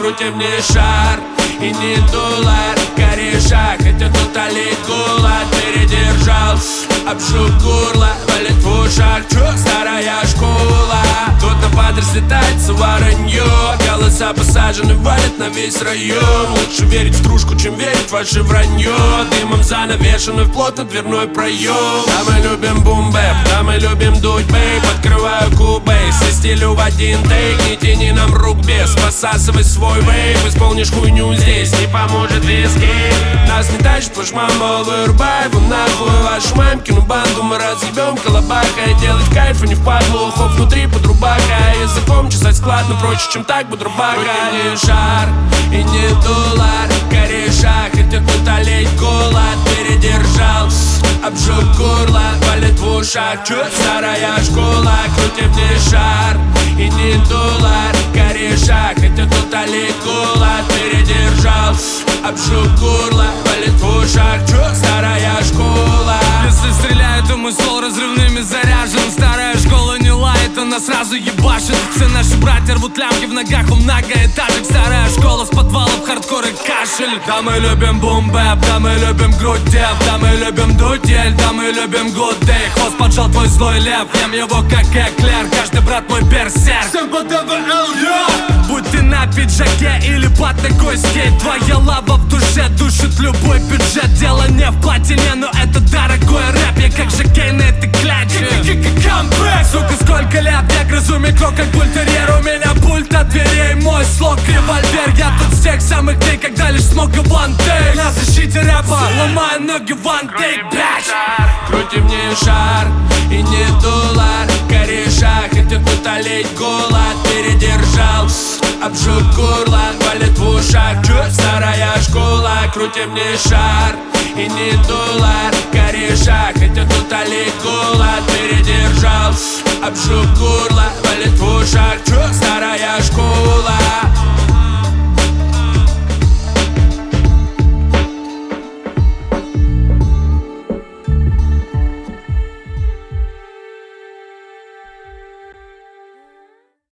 крути мне шар и не дуло кореша, хотя тут олень голод передержал. Обжег горло, болит в ушах, чё, старая школа. Тут на падре слетается воронье, голоса посажены, валят на весь район. Лучше верить в стружку, чем верить в ваше вранье. Дымом занавешенный в плотно дверной проем. Да мы любим бум-бэп, да мы любим дуть бейп. Открываю кубейс и стилю в один тейк. Не тяни нам рук без, посасывай свой вейп. Исполнишь хуйню здесь, не поможет виски. Нас не тащит флешмамбол, вырубай его нахуй. Вашу мамкину банду мы разъебем колобака. И делать кайф, а не впадло, ухов внутри под рубака. Языком чесать складно, проще, чем так будрубака. Не шар и не доллар кореша, хотя тут олень голод передержал. Обжег горло, болит в ушах, чё, старая школа. Крути мне шар и не доллар кореша, хотя тут олень голод передержал. Обжег горло, болит в ушах, чё, старая школа. Если стреляет, то мой ствол разрывными заряжен. Старая школа не лает, она сразу ебашит. Все наши братья рвут лямки в ногах у многоэтажек. Старая школа с подвалов, хардкор и кашель. Да мы любим бум-бэп, да мы любим грудь дев, да мы любим дутель, да мы любим good day. Хвост поджал твой злой лев, ем его как эклер. Каждый брат мой берсерк. Всем по ДВЛ, будь ты на пиджаке или под такой скейт, твоя лава в душе душит любой бюджет. Дело не в платине, но это дорогой рэп. Я как Жакей на этой кляче. Сука, сколько лет я грызу микро, как бультерьер. У меня пульт от дверей, мой слог револьвер. Я тут с тех самых дней, когда лишь смог и one take. На защите рэпа, ломаю ноги one take, блядь. Крути мне шар и не доллар кореша, хотя тут олень голод передержал. Обжег горло, болит в ушах, чё, старая школа. Крути мне шар и не доллар кореша, хотя тут олень голод передержал. Обжег горло, болит в ушах,